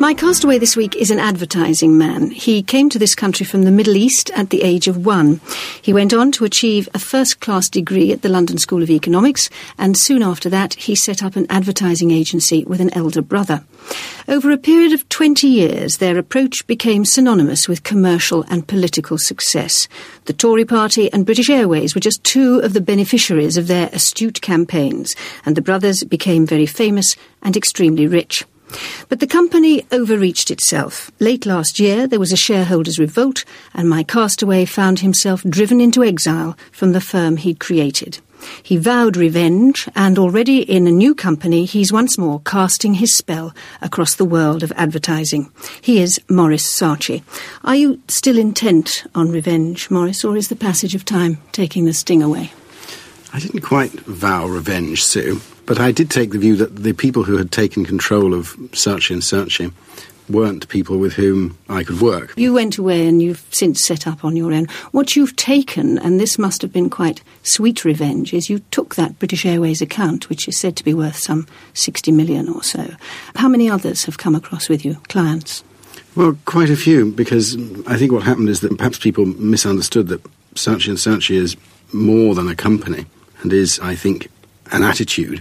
My castaway this week is an advertising man. He came to this country from the Middle East at the age of 1. He went on to achieve a first-class degree at the London School of Economics, and soon after that he set up an advertising agency with an elder brother. Over a period of 20 years, their approach became synonymous with commercial and political success. The Tory party and British Airways were just two of the beneficiaries of their astute campaigns, and the brothers became very famous and extremely rich. But the company overreached itself. Late last year, there was a shareholders' revolt, and my castaway found himself driven into exile from the firm he'd created. He vowed revenge, and already in a new company, he's once more casting his spell across the world of advertising. He is Maurice Saatchi. Are you still intent on revenge, Maurice, or is the passage of time taking the sting away? I didn't quite vow revenge, Sue, but I did take the view that the people who had taken control of Saatchi & Saatchi weren't people with whom I could work. You went away and you've since set up on your own. What you've taken, and this must have been quite sweet revenge, is you took that British Airways account, which is said to be worth some 60 million or so. How many others have come across with you, clients? Well, quite a few, because I think what happened is that perhaps people misunderstood that Saatchi & Saatchi is more than a company and is, I think, an attitude.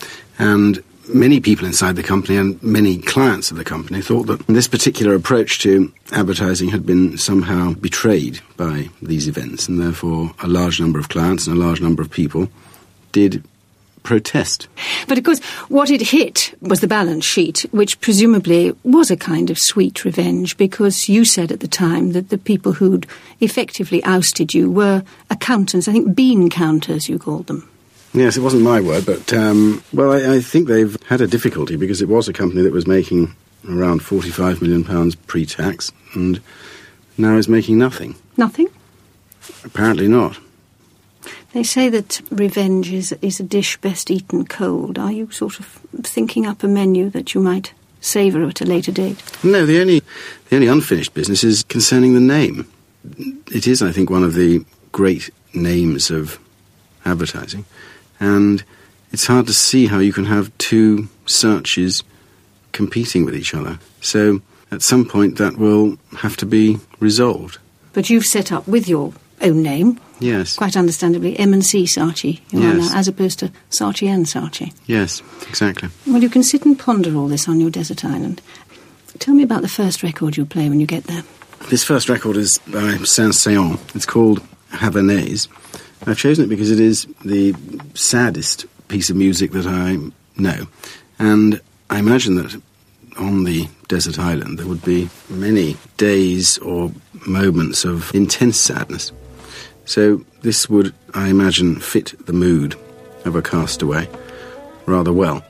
And many people inside the company and many clients of the company thought that this particular approach to advertising had been somehow betrayed by these events, and therefore a large number of clients and a large number of people did protest. But of course, what it hit was the balance sheet, which presumably was a kind of sweet revenge, because you said at the time that the people who'd effectively ousted you were accountants, I think bean counters you called them. Yes, it wasn't my word, but, I think they've had a difficulty because it was a company that was making around £45 million pre-tax and now is making nothing. Nothing? Apparently not. They say that revenge is a dish best eaten cold. Are you sort of thinking up a menu that you might savour at a later date? No, the only unfinished business is concerning the name. It is, I think, one of the great names of advertising. And it's hard to see how you can have two Saatchis competing with each other. So at some point that will have to be resolved. But you've set up with your own name. Yes. Quite understandably, M&C Saatchi, yes. As opposed to Saatchi & Saatchi. Yes, exactly. Well, you can sit and ponder all this on your desert island. Tell me about the first record you'll play when you get there. This first record is by Saint-Saëns. It's called Havanaise. I've chosen it because it is the saddest piece of music that I know. And I imagine that on the desert island there would be many days or moments of intense sadness. So this would, I imagine, fit the mood of a castaway rather well.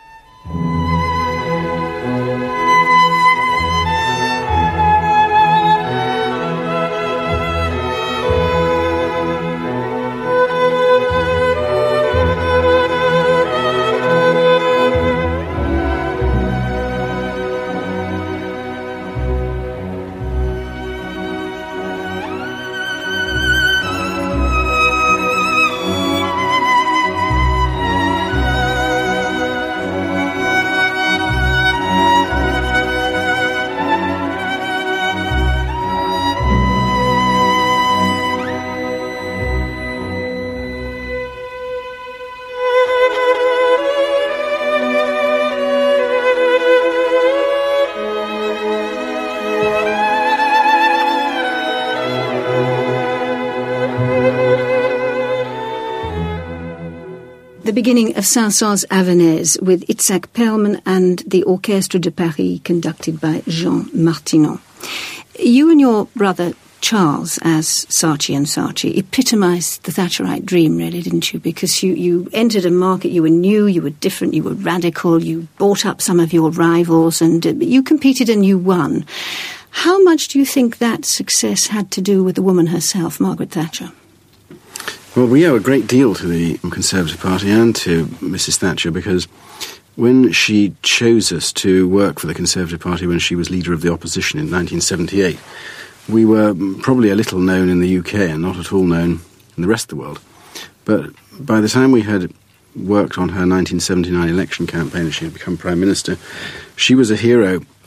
The beginning of Saint-Saëns Havanaise with Itzhak Perlman and the Orchestre de Paris conducted by Jean Martinon. You and your brother Charles, as Saatchi & Saatchi, epitomised the Thatcherite dream, really, didn't you? Because you entered a market, you were new, you were different, you were radical, you bought up some of your rivals and you competed and you won. How much do you think that success had to do with the woman herself, Margaret Thatcher? Well, we owe a great deal to the Conservative Party and to Mrs. Thatcher, because when she chose us to work for the Conservative Party when she was leader of the opposition in 1978, we were probably a little known in the UK and not at all known in the rest of the world. But by the time we had worked on her 1979 election campaign and she had become Prime Minister, she was a hero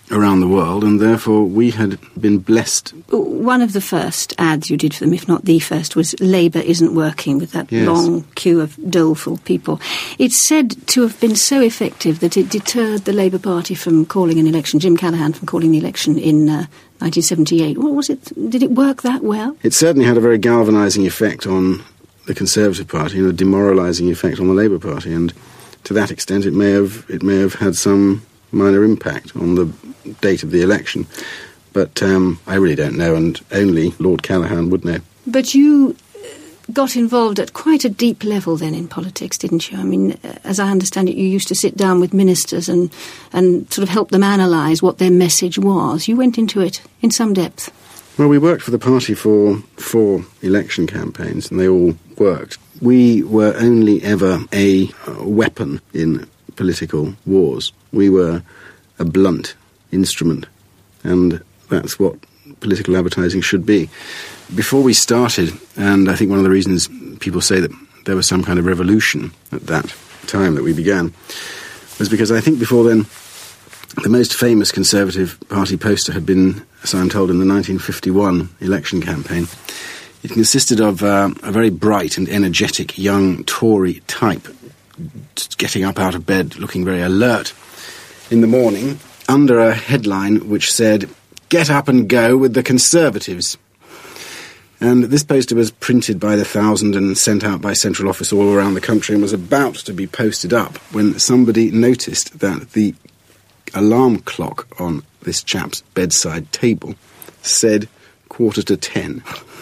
around the world, and therefore we had been blessed. One of the first ads you did for them, if not the first, was Labour Isn't Working, with that Yes. long queue of doleful people. It's said to have been so effective that it deterred the Labour Party from calling an election, Jim Callaghan from calling the election in 1978. What was it? Did it work that well? It certainly had a very galvanising effect on the Conservative Party and a demoralising effect on the Labour Party, and to that extent it may have had some minor impact on the date of the election. But I really don't know, and only Lord Callaghan would know. But you got involved at quite a deep level then in politics, didn't you? I mean, as I understand it, you used to sit down with ministers and sort of help them analyse what their message was. You went into it in some depth. Well, we worked for the party for 4 election campaigns, and they all worked. We were only ever a weapon in political wars. We were a blunt instrument, and that's what political advertising should be. Before we started, and I think one of the reasons people say that there was some kind of revolution at that time that we began, was because I think before then the most famous Conservative Party poster had been, as I'm told, in the 1951 election campaign. It consisted of a very bright and energetic young Tory type getting up out of bed, looking very alert in the morning, under a headline which said, "Get up and go with the Conservatives." And this poster was printed by the thousand and sent out by central office all around the country and was about to be posted up when somebody noticed that the alarm clock on this chap's bedside table said 10:15.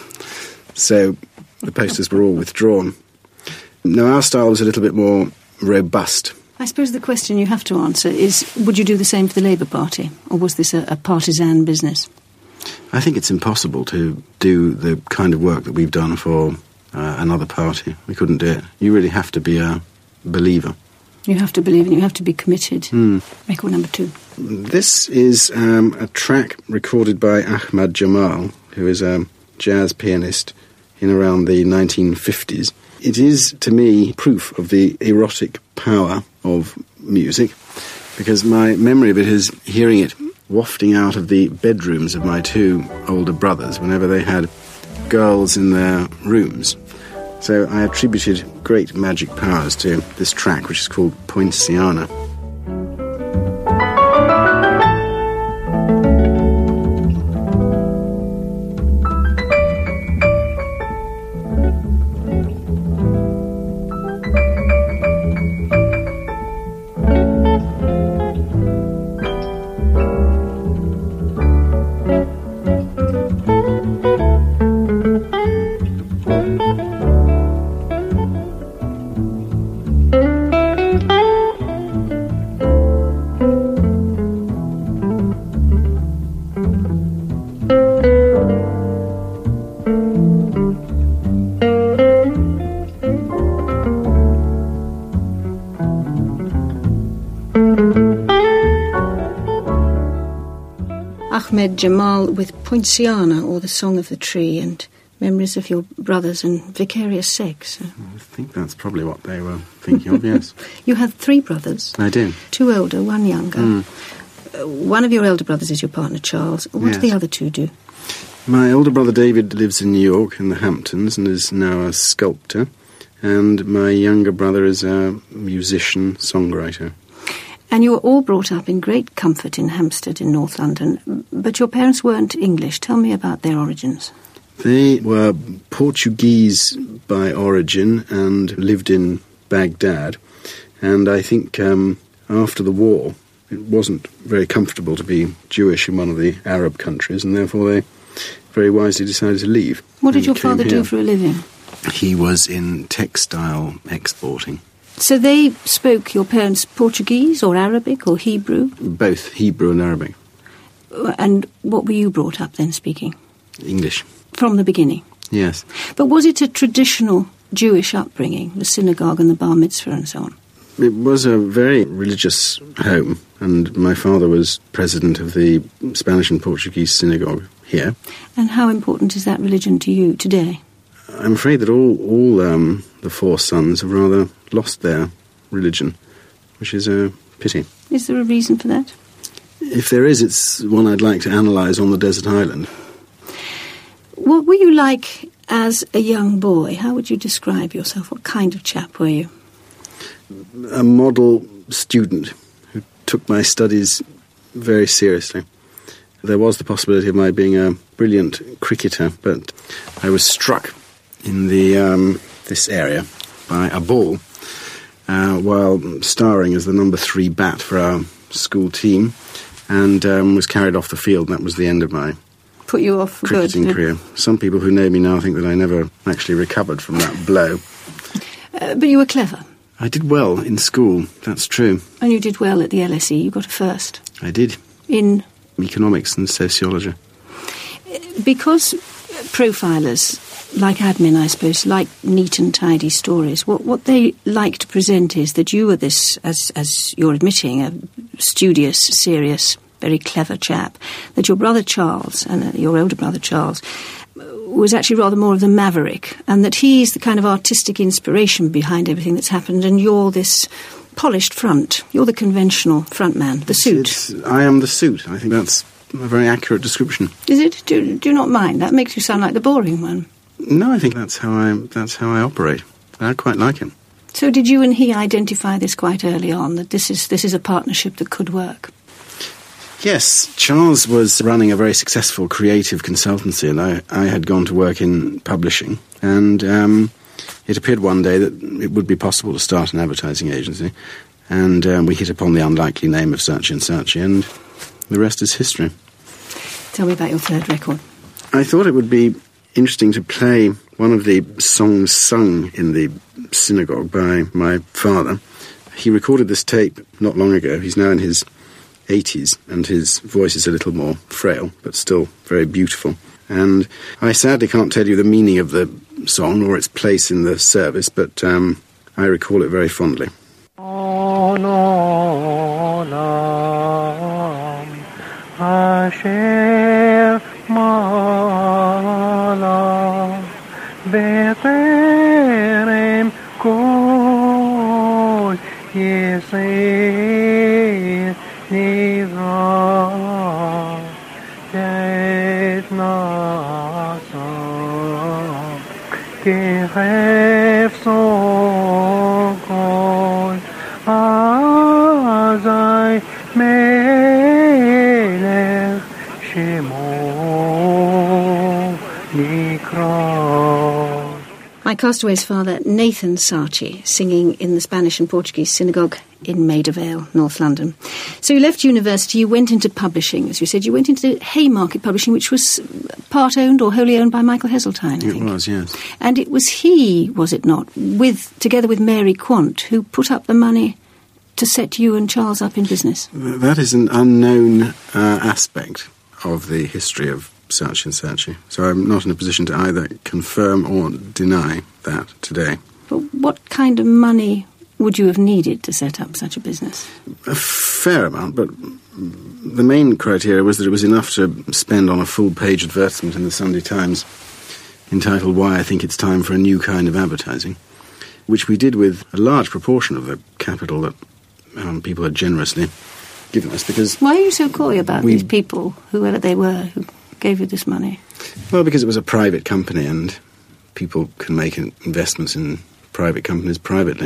So the posters were all withdrawn. Now, our style was a little bit more robust. I suppose the question you have to answer is, would you do the same for the Labour Party, or was this a partisan business? I think it's impossible to do the kind of work that we've done for another party. We couldn't do it. You really have to be a believer. You have to believe and you have to be committed. Record number 2. This is a track recorded by Ahmad Jamal, who is a jazz pianist in around the 1950s. It is, to me, proof of the erotic power of music, because my memory of it is hearing it wafting out of the bedrooms of my 2 older brothers whenever they had girls in their rooms. So I attributed great magic powers to this track, which is called Poinciana. Ahmed Jamal with Poinciana, or the Song of the Tree, and memories of your brothers and vicarious sex. I think that's probably what they were thinking of, yes. You have 3 brothers. I do. 2 older, 1 younger. One of your elder brothers is your partner, Charles. What do the other 2 do? My older brother David lives in New York, in the Hamptons, and is now a sculptor. And my younger brother is a musician, songwriter. And you were all brought up in great comfort in Hampstead in North London, but your parents weren't English. Tell me about their origins. They were Portuguese by origin and lived in Baghdad. And I think after the war, it wasn't very comfortable to be Jewish in one of the Arab countries, and therefore they very wisely decided to leave. What did your father do for a living? He was in textile exporting. So they spoke, your parents, Portuguese or Arabic or Hebrew? Both Hebrew and Arabic. And what were you brought up then speaking? English. From the beginning? Yes. But was it a traditional Jewish upbringing, the synagogue and the bar mitzvah and so on? It was a very religious home, and my father was president of the Spanish and Portuguese synagogue here. And how important is that religion to you today? I'm afraid that all the 4 sons have rather lost their religion, which is a pity. Is there a reason for that? If there is, it's one I'd like to analyse on the desert island. What were you like as a young boy? How would you describe yourself? What kind of chap were you? A model student who took my studies very seriously. There was the possibility of my being a brilliant cricketer, but I was struck in this area by a ball while starring as the number 3 bat for our school team, and was carried off the field, and that was the end of my Put you off for cricketing good, career. Some people who know me now think that I never actually recovered from that blow. But you were clever. I did well in school, that's true. And you did well at the LSE. You got a first. I did. In? Economics and sociology. Because profilers, like admin, I suppose, like neat and tidy stories, what they like to present is that you are this, as you're admitting, a studious, serious, very clever chap, that your brother Charles, and your older brother Charles, was actually rather more of the maverick, and that he's the kind of artistic inspiration behind everything that's happened, and you're this polished front. You're the conventional front man, the suit. I am the suit. I think that's a very accurate description. Is it? Do you not mind? That makes you sound like the boring one. No, I think that's how I operate. I quite like him. So did you and he identify this quite early on, that this is a partnership that could work? Yes, Charles was running a very successful creative consultancy, and I had gone to work in publishing, and it appeared one day that it would be possible to start an advertising agency, and we hit upon the unlikely name of Saatchi & Saatchi, and the rest is history. Tell me about your third record. I thought it would be interesting to play one of the songs sung in the synagogue by my father. He recorded this tape not long ago. He's now in his 80s, and his voice is a little more frail, but still very beautiful. And I sadly can't tell you the meaning of the song or its place in the service, but I recall it very fondly. My castaway's father, Nathan Saatchi, singing in the Spanish and Portuguese synagogue in Maida Vale, North London. So you left university, you went into publishing, as you said. You went into Haymarket Publishing, which was part-owned or wholly owned by Michael Heseltine, I think. It was, yes. And it was he, was it not, together with Mary Quant, who put up the money to set you and Charles up in business? That is an unknown aspect of the history of Saatchi & Saatchi. So I'm not in a position to either confirm or deny that today. But what kind of money would you have needed to set up such a business? A fair amount, but the main criteria was that it was enough to spend on a full-page advertisement in the Sunday Times entitled "Why I Think It's Time for a New Kind of Advertising," which we did with a large proportion of the capital that people had generously given us. Because why are you so coy about these people, whoever they were, who gave you this money? Well, because it was a private company and people can make investments in private companies privately.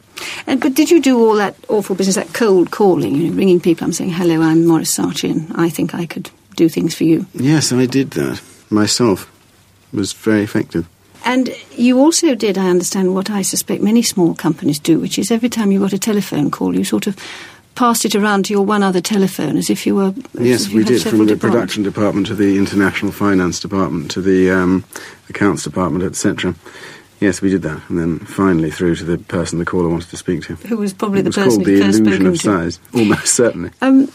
But did you do all that awful business, that cold calling, ringing people up saying, "Hello, I'm Maurice Saatchi and I think I could do things for you"? Yes, I did that myself. It was very effective. And you also did, I understand, what I suspect many small companies do, which is every time you got a telephone call, you sort of passed it around to your one other telephone as if you were... Yes, we did, from the production department to the international finance department to the accounts department, etc. Yes, we did that, and then finally through to the person the caller wanted to speak to. Who was probably the person It was called the illusion of to. size, almost certainly.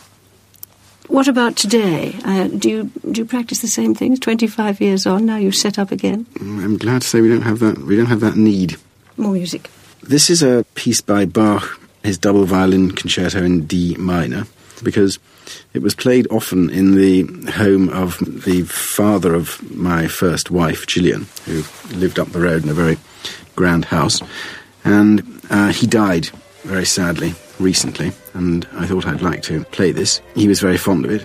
What about today? Do you practice the same things 25 years on, now you've set up again? I'm glad to say we don't have that need. More music. This is a piece by Bach, his double violin concerto in D minor, because it was played often in the home of the father of my first wife, Gillian, who lived up the road in a very grand house. And he died, very sadly, recently, and I thought I'd like to play this. He was very fond of it.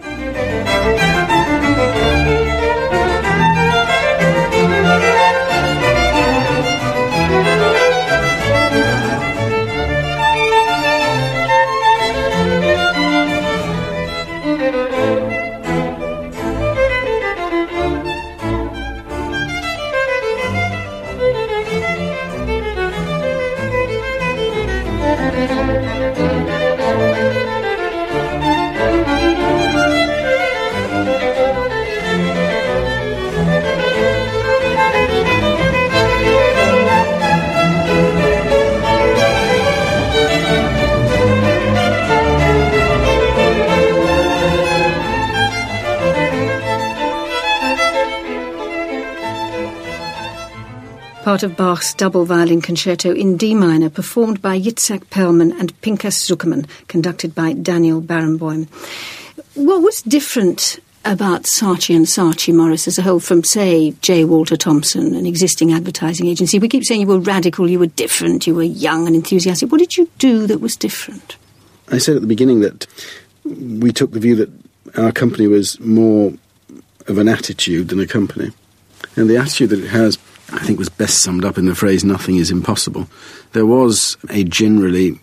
Part of Bach's double violin concerto in D minor, performed by Yitzhak Perlman and Pinchas Zuckerman, conducted by Daniel Barenboim. What was different about Saatchi and Saatchi, Maurice, as a whole, from, say, J. Walter Thompson, an existing advertising agency? We keep saying you were radical, you were different, you were young and enthusiastic. What did you do that was different? I said at the beginning that we took the view that our company was more of an attitude than a company. And the attitude that it has, I think, was best summed up in the phrase, nothing is impossible. There was a generally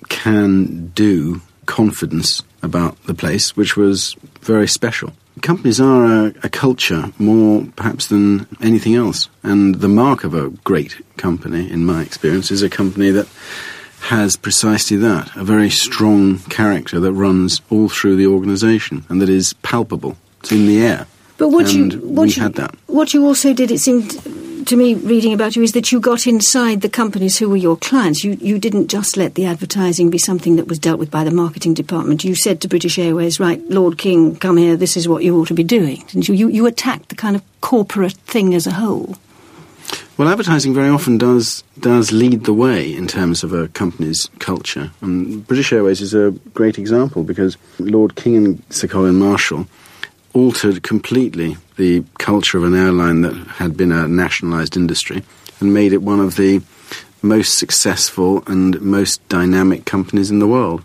can-do confidence about the place, which was very special. Companies are a culture more perhaps than anything else. And the mark of a great company, in my experience, is a company that has precisely that, a very strong character that runs all through the organisation and that is palpable. It's in the air. But we had that. What you also did, it seemed to me, reading about you, is that you got inside the companies who were your clients. You didn't just let the advertising be something that was dealt with by the marketing department. You said to British Airways, right, Lord King, come here, this is what you ought to be doing. And you attacked the kind of corporate thing as a whole. Well, advertising very often does lead the way in terms of a company's culture. And British Airways is a great example because Lord King and Sir Colin Marshall altered completely the culture of an airline that had been a nationalised industry and made it one of the most successful and most dynamic companies in the world.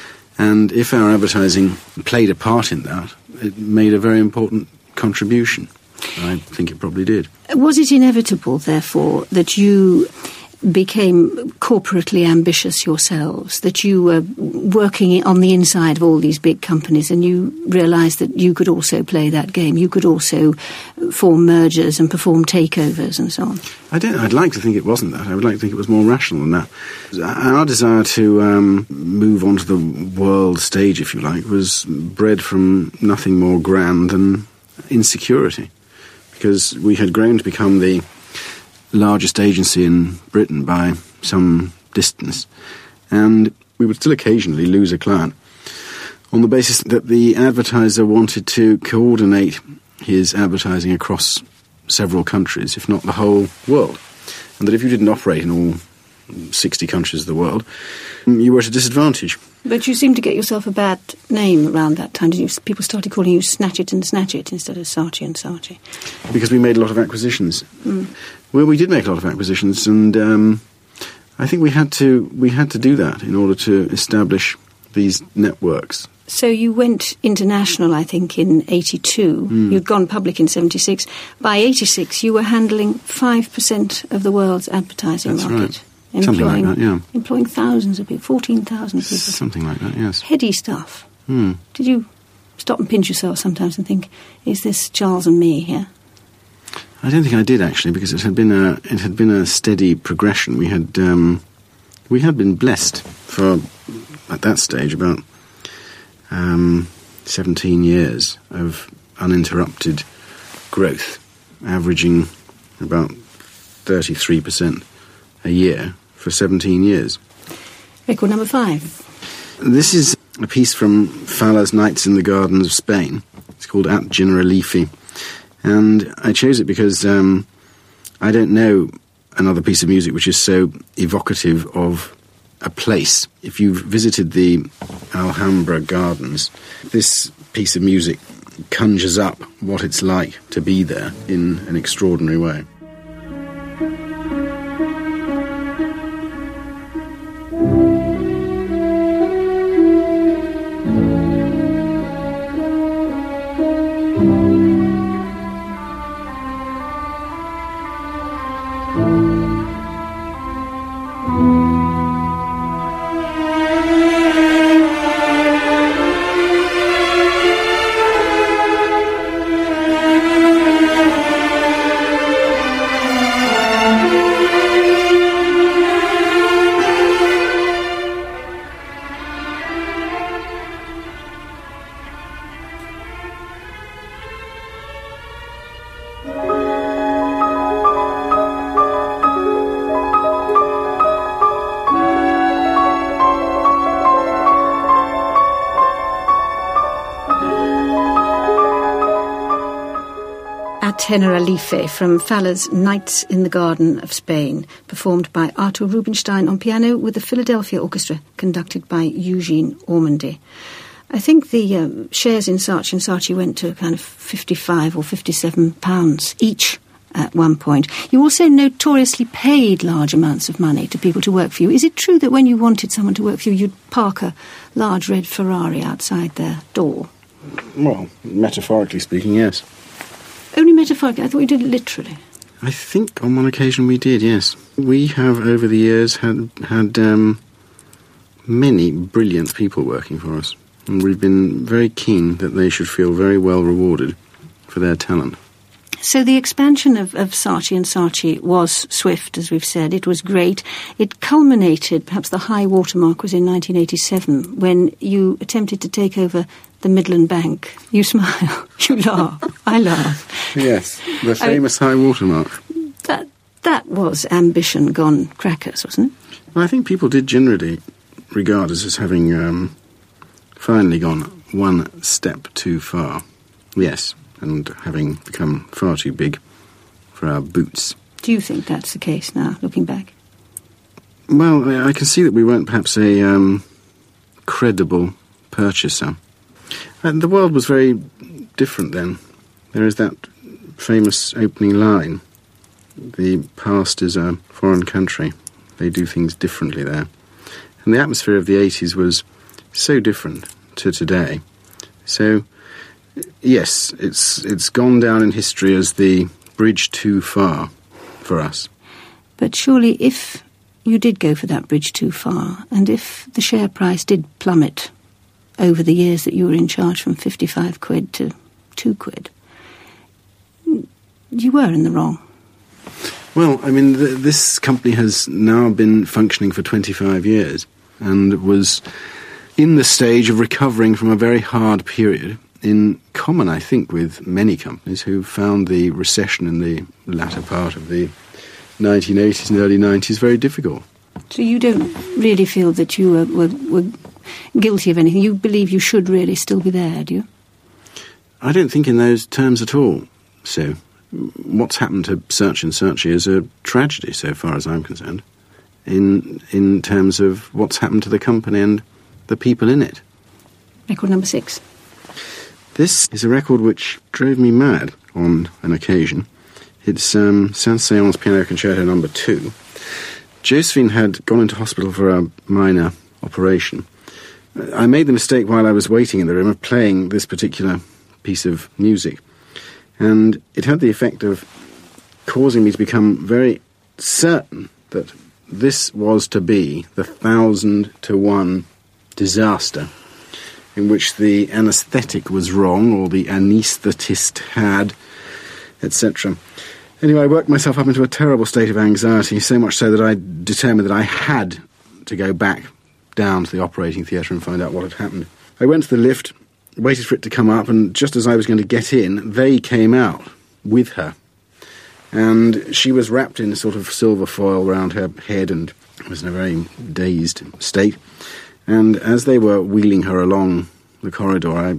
And if our advertising played a part in that, it made a very important contribution. I think it probably did. Was it inevitable, therefore, that you became corporately ambitious yourselves, that you were working on the inside of all these big companies and you realised that you could also play that game, you could also form mergers and perform takeovers and so on? I'd like to think it wasn't that. I would like to think it was more rational than that. Our desire to move onto the world stage, if you like, was bred from nothing more grand than insecurity, because we had grown to become the largest agency in Britain by some distance, and we would still occasionally lose a client on the basis that the advertiser wanted to coordinate his advertising across several countries, if not the whole world, and that if you didn't operate in all 60 countries of the world, you were at a disadvantage. But you seemed to get yourself a bad name around that time, didn't you? People started calling you Snatch It and Snatch It instead of Saatchi and Saatchi. Because we made a lot of acquisitions. Well, we did make a lot of acquisitions, and I think we had to do that in order to establish these networks. So you went international, I think, in 82. You'd gone public in 76. By 86, you were handling 5% of the world's advertising market. Right. Something like that, yeah. Employing thousands of people, 14,000 people. Something like that, yes. Heady stuff. Did you stop and pinch yourself sometimes and think, is this Charles and me here? I don't think I did, actually, because it had been a steady progression. We had been blessed for, at that stage, about 17 years of uninterrupted growth, averaging about 33% a year for 17 years. Record number 5. This is a piece from Falla's Nights in the Gardens of Spain. It's called At Generalife. And I chose it because I don't know another piece of music which is so evocative of a place. If you've visited the Alhambra Gardens, this piece of music conjures up what it's like to be there in an extraordinary way. A Tenerife from Faller's Nights in the Garden of Spain, performed by Artur Rubinstein on piano with the Philadelphia Orchestra, conducted by Eugene Ormandy. I think the shares in Saatchi & Saatchi went to kind of £55 or £57 each at one point. You also notoriously paid large amounts of money to people to work for you. Is it true that when you wanted someone to work for you, you'd park a large red Ferrari outside their door? Well, metaphorically speaking, yes. Only metaphorically? I thought you did it literally. I think on one occasion we did, yes. We have, over the years, had many brilliant people working for us. And we've been very keen that they should feel very well rewarded for their talent. So the expansion of Saatchi & Saatchi was swift, as we've said. It was great. It culminated, perhaps the high watermark was in 1987, when you attempted to take over the Midland Bank. You smile, you laugh, I laugh. Yes, the famous high watermark. That was ambition gone crackers, wasn't it? Well, I think people did generally regard us as having finally gone one step too far. Yes, and having become far too big for our boots. Do you think that's the case now, looking back? Well, I can see that we weren't perhaps a credible purchaser. And the world was very different then. There is that famous opening line, the past is a foreign country. They do things differently there. And the atmosphere of the 80s was so different to today. So, yes, it's gone down in history as the bridge too far for us. But surely if you did go for that bridge too far, and if the share price did plummet over the years that you were in charge from 55 quid to 2 quid, you were in the wrong. Well, I mean, this company has now been functioning for 25 years and was in the stage of recovering from a very hard period, in common, I think, with many companies who found the recession in the latter part of the 1980s and early 90s very difficult. So you don't really feel that you were guilty of anything? You believe you should really still be there, do you? I don't think in those terms at all. So what's happened to Saatchi & Saatchi is a tragedy, so far as I'm concerned, in terms of what's happened to the company and the people in it. Record number 6. This is a record which drove me mad on an occasion. It's Saint-Saëns Piano Concerto No. 2. Josephine had gone into hospital for a minor operation. I made the mistake while I was waiting in the room of playing this particular piece of music, and it had the effect of causing me to become very certain that this was to be the 1,000-to-1 disaster in which the anaesthetic was wrong or the anaesthetist had, etc. Anyway, I worked myself up into a terrible state of anxiety, so much so that I determined that I had to go back down to the operating theatre and find out what had happened. I went to the lift, waited for it to come up, and just as I was going to get in, they came out with her. And she was wrapped in a sort of silver foil round her head and was in a very dazed state. And as they were wheeling her along the corridor, I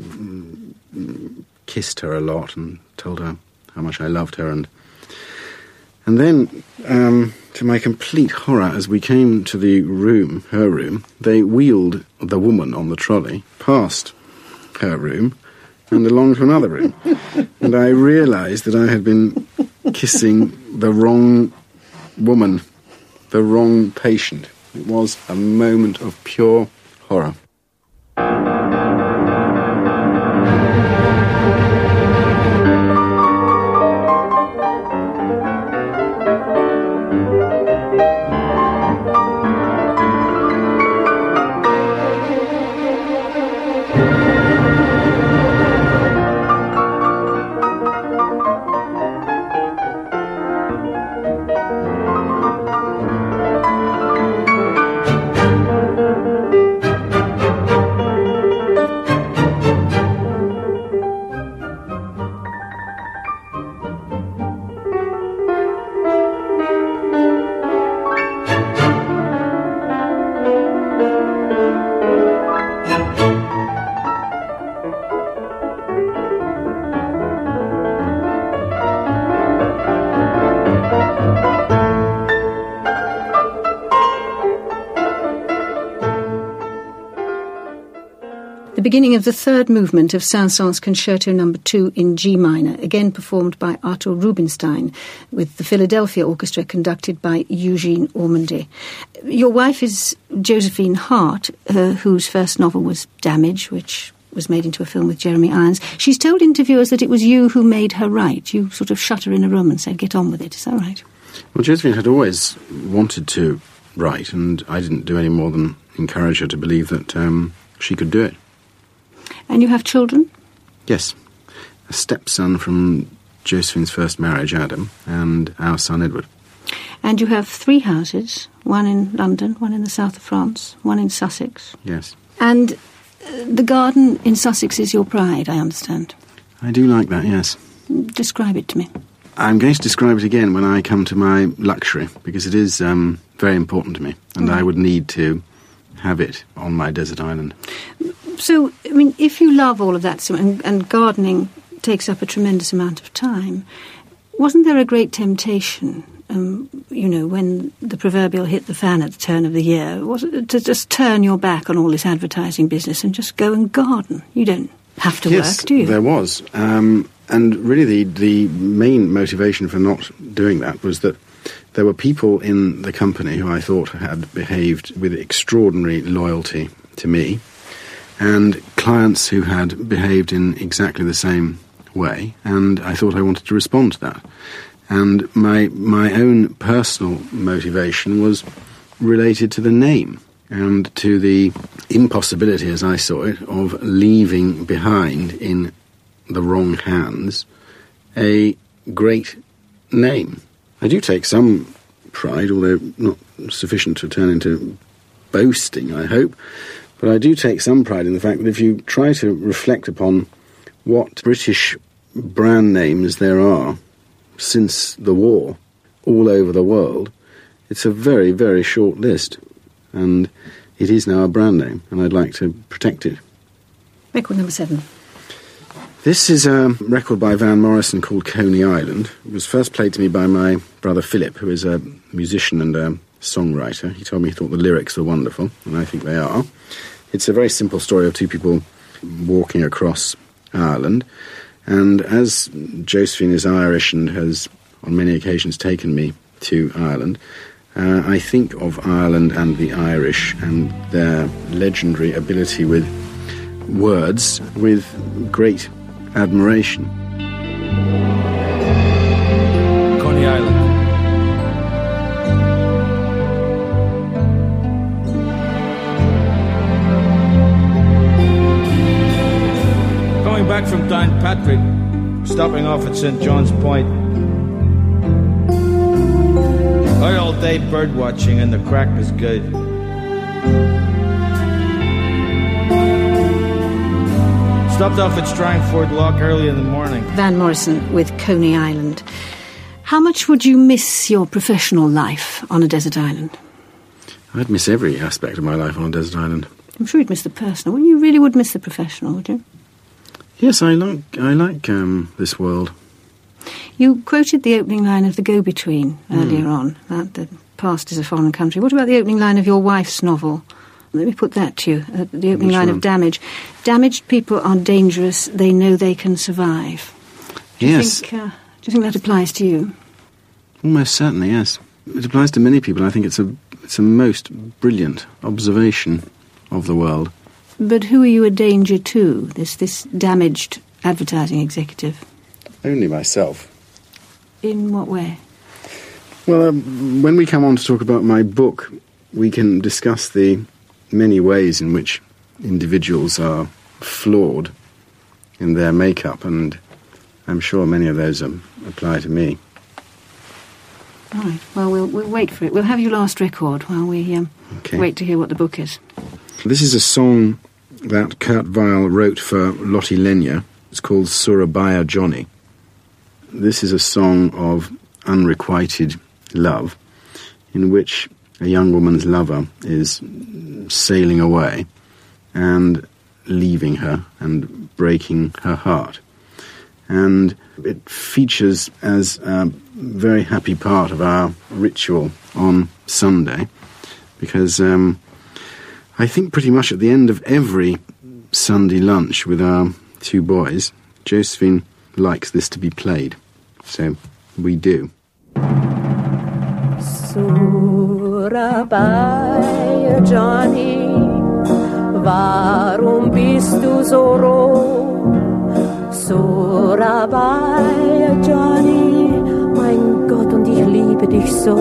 kissed her a lot and told her how much I loved her. And then, to my complete horror, as we came to the room, her room, they wheeled the woman on the trolley past her room and along to another room. And I realised that I had been kissing the wrong woman, the wrong patient. It was a moment of pure horror. beginning of the third movement of Saint-Saëns Concerto No. 2 in G minor, again performed by Artur Rubinstein, with the Philadelphia Orchestra conducted by Eugene Ormandy. Your wife is Josephine Hart, whose first novel was Damage, which was made into a film with Jeremy Irons. She's told interviewers that it was you who made her write. You sort of shut her in a room and said, get on with it. Is that right? Well, Josephine had always wanted to write, and I didn't do any more than encourage her to believe that she could do it. And you have children? Yes. A stepson from Josephine's first marriage, Adam, and our son, Edward. And you have 3 houses, one in London, one in the south of France, one in Sussex. Yes. And the garden in Sussex is your pride, I understand. I do like that, yes. Describe it to me. I'm going to describe it again when I come to my luxury, because it is very important to me, and I would need to have it on my desert island. So, I mean, if you love all of that, and gardening takes up a tremendous amount of time, wasn't there a great temptation, when the proverbial hit the fan at the turn of the year, was it to just turn your back on all this advertising business and just go and garden? You don't have to work, do you? Yes, there was. And really the main motivation for not doing that was that there were people in the company who I thought had behaved with extraordinary loyalty to me, and clients who had behaved in exactly the same way, and I thought I wanted to respond to that. And my own personal motivation was related to the name and to the impossibility, as I saw it, of leaving behind in the wrong hands a great name. I do take some pride, although not sufficient to turn into boasting, I hope, but I do take some pride in the fact that if you try to reflect upon what British brand names there are since the war all over the world, it's a very, very short list, and it is now a brand name, and I'd like to protect it. Record number 7. This is a record by Van Morrison called Coney Island. It was first played to me by my brother Philip, who is a musician and a songwriter. He told me he thought the lyrics were wonderful, and I think they are. It's a very simple story of 2 people walking across Ireland, and as Josephine is Irish and has on many occasions taken me to Ireland, I think of Ireland and the Irish and their legendary ability with words with great admiration. Coney Island. Coming back from Downpatrick, stopping off at St. John's Point. Out all day bird watching and the crack is good. Stopped off at Strangford Lock early in the morning. Van Morrison with Coney Island. How much would you miss your professional life on a desert island? I'd miss every aspect of my life on a desert island. I'm sure you'd miss the personal. Well, you really would miss the professional, would you? Yes, I like this world. You quoted the opening line of The Go-Between earlier on, that the past is a foreign country. What about the opening line of your wife's novel? Let me put that to you, the opening line of Damage. Damaged people are dangerous, they know they can survive. Do you think that applies to you? Almost certainly, yes. It applies to many people. I think it's a most brilliant observation of the world. But who are you a danger to, this damaged advertising executive? Only myself. In what way? Well, when we come on to talk about my book, we can discuss the many ways in which individuals are flawed in their makeup, and I'm sure many of those apply to me. All right. Well, we'll wait for it. We'll have your last record while we wait to hear what the book is. This is a song that Kurt Weill wrote for Lotte Lenya. It's called Surabaya Johnny. This is a song of unrequited love, in which a young woman's lover is sailing away and leaving her and breaking her heart. And it features as a very happy part of our ritual on Sunday, because I think pretty much at the end of every Sunday lunch with our two boys, Josephine likes this to be played. So we do. Surabaya, Johnny, warum bist du so roh? Surabaya, Johnny, mein Gott, und ich liebe dich so.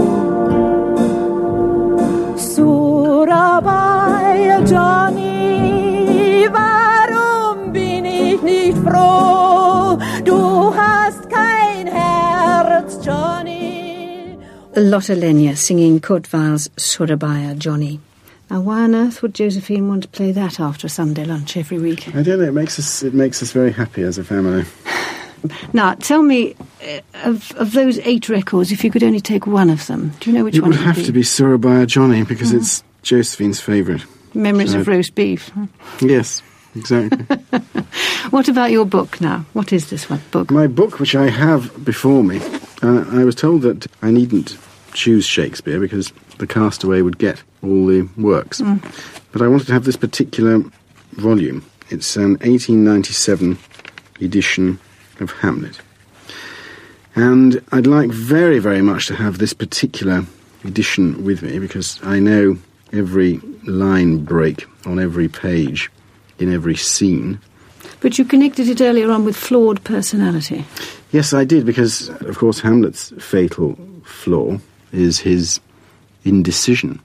Surabaya, Johnny, warum bin ich nicht froh? Du hast kein Herz, Johnny. Lotte Lenya singing Kurt Weill's Surabaya, Johnny. Now, why on earth would Josephine want to play that after a Sunday lunch every week? I don't know, it makes us very happy as a family. Now, tell me, of those 8 records, if you could only take one of them, do you know which one it would be? It would have to be Surabaya, Johnny, because it's Josephine's favourite. Memories of roast beef. Yes, exactly. What about your book now? What is this book? My book, which I have before me, I was told that I needn't choose Shakespeare because the castaway would get all the works. But I wanted to have this particular volume. It's an 1897 edition of Hamlet. And I'd like very, very much to have this particular edition with me because I know every line break on every page in every scene. But you connected it earlier on with flawed personality. Yes, I did, because, of course, Hamlet's fatal flaw is his indecision.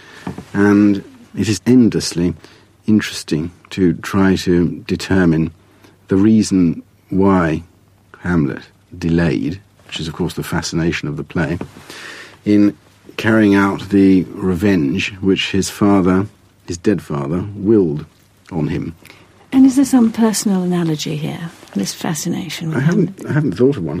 And it is endlessly interesting to try to determine the reason why Hamlet delayed, which is, of course, the fascination of the play, in carrying out the revenge which his dead father, willed on him. And is there some personal analogy here, this fascination with Hamlet? I haven't thought of one.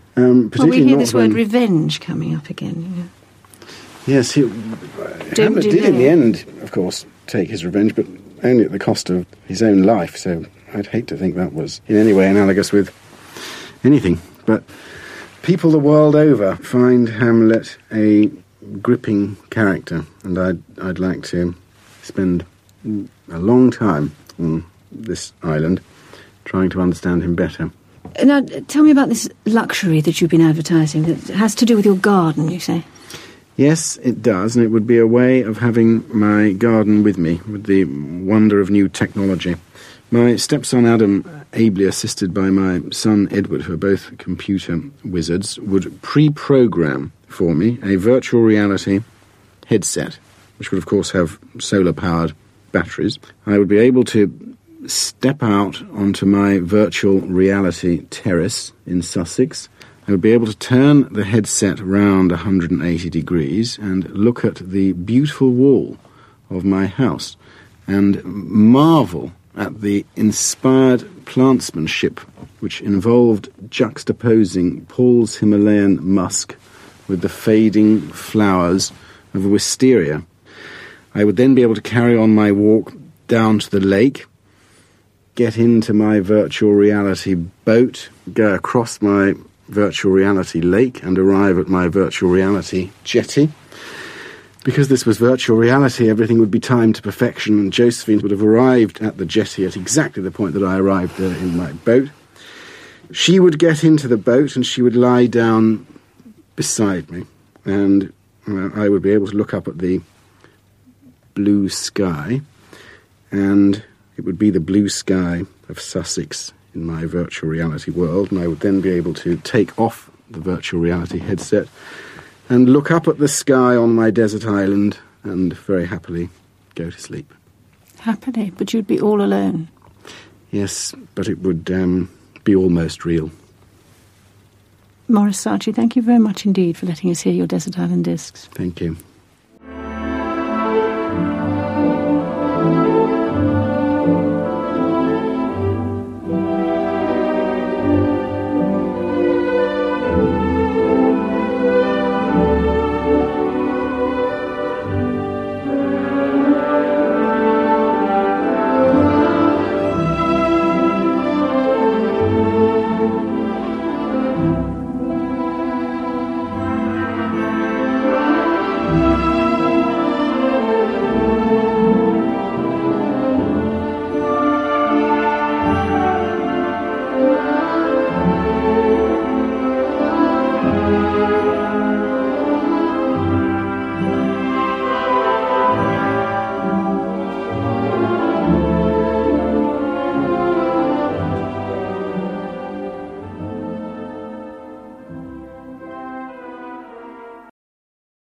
We hear this word revenge coming up again. You know. Yes, Hamlet did in the end, of course, take his revenge, but only at the cost of his own life, so I'd hate to think that was in any way analogous with anything. But people the world over find Hamlet a gripping character, and I'd like to spend a long time on this island trying to understand him better. Now, tell me about this luxury that you've been advertising that has to do with your garden, you say? Yes, it does, and it would be a way of having my garden with me, with the wonder of new technology. My stepson Adam, ably assisted by my son Edward, who are both computer wizards, would pre-program for me a virtual reality headset, which would of course have solar-powered batteries. I would be able to step out onto my virtual reality terrace in Sussex. I would be able to turn the headset round 180 degrees and look at the beautiful wall of my house and marvel at the inspired plantsmanship which involved juxtaposing Paul's Himalayan musk with the fading flowers of wisteria. I would then be able to carry on my walk down to the lake, get into my virtual reality boat, go across my virtual reality lake and arrive at my virtual reality jetty. Because this was virtual reality, everything would be timed to perfection, and Josephine would have arrived at the jetty at exactly the point that I arrived there in my boat. She would get into the boat and she would lie down beside me, and I would be able to look up at the blue sky, and it would be the blue sky of Sussex in my virtual reality world, and I would then be able to take off the virtual reality headset and look up at the sky on my desert island and very happily go to sleep. Happily? But you'd be all alone? Yes, but it would be almost real. Maurice Saatchi, thank you very much indeed for letting us hear your Desert Island Discs. Thank you.